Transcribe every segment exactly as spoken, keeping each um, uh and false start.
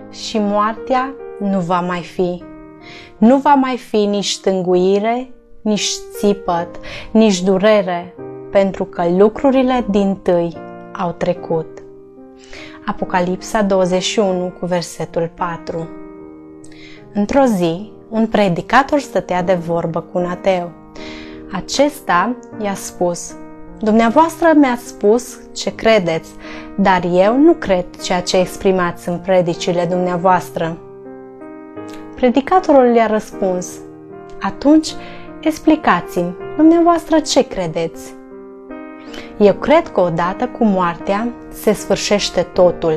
și moartea nu va mai fi. Nu va mai fi nici tânguire, nici țipăt, nici durere, pentru că lucrurile dintâi au trecut. Apocalipsa douăzeci și unu cu versetul patru. Într-o zi, un predicator stătea de vorbă cu un ateu. Acesta i-a spus: "Dumneavoastră mi-ați spus ce credeți, dar eu nu cred ceea ce exprimați în predicile dumneavoastră." Predicatorul i-a răspuns: "Atunci, explicați-mi, dumneavoastră ce credeți?" "Eu cred că odată cu moartea se sfârșește totul."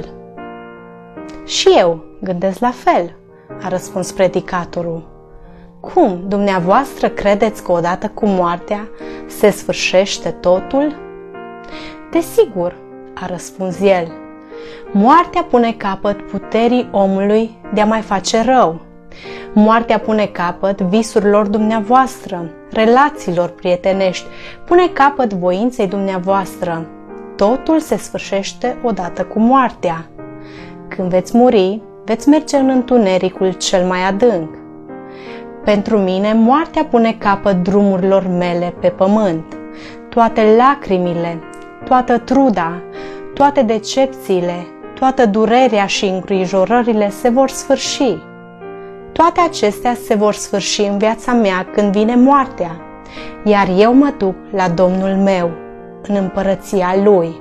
"Și eu gândesc la fel," a răspuns predicatorul. "Cum, dumneavoastră credeți că odată cu moartea se sfârșește totul?" "Desigur," a răspuns el. "Moartea pune capăt puterii omului de a mai face rău. Moartea pune capăt visurilor dumneavoastră, relațiilor prietenești, pune capăt voinței dumneavoastră. Totul se sfârșește odată cu moartea. Când veți muri, veți merge în întunericul cel mai adânc. Pentru mine, moartea pune capăt drumurilor mele pe pământ. Toate lacrimile, toată truda, toate decepțiile, toată durerea și îngrijorările se vor sfârși. Toate acestea se vor sfârși în viața mea când vine moartea, iar eu mă duc la Domnul meu, în împărăția Lui."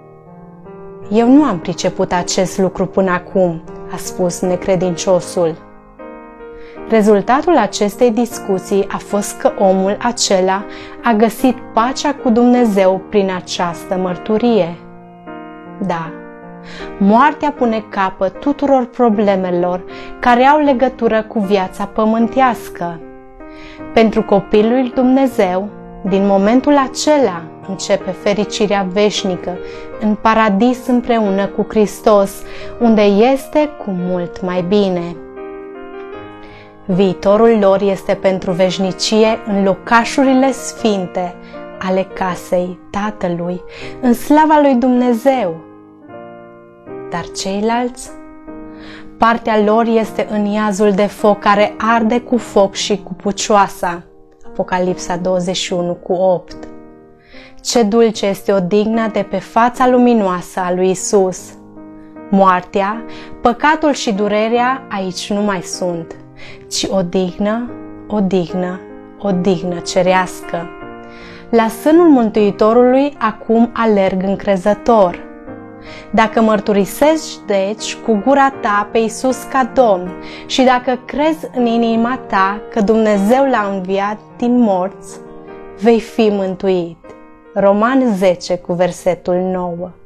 "Eu nu am priceput acest lucru până acum," a spus necredinciosul. Rezultatul acestei discuții a fost că omul acela a găsit pacea cu Dumnezeu prin această mărturie. Da, moartea pune capăt tuturor problemelor care au legătură cu viața pământească. Pentru copilul lui Dumnezeu, din momentul acela începe fericirea veșnică în paradis împreună cu Hristos, unde este cu mult mai bine. Viitorul lor este pentru veșnicie în locașurile sfinte ale casei Tatălui, în slava lui Dumnezeu. Dar ceilalți? Partea lor este în iazul de foc care arde cu foc și cu pucioasa. Apocalipsa douăzeci și unu cu opt. Ce dulce este odihna de pe fața luminoasă a lui Isus! Moartea, păcatul și durerea aici nu mai sunt, ci odihnă, odihnă, odihnă cerească. La sânul Mântuitorului acum alerg încrezător. Dacă mărturisești, deci, cu gura ta pe Iisus ca Domn și dacă crezi în inima ta că Dumnezeu l-a înviat din morți, vei fi mântuit. Romani zece cu versetul nouă.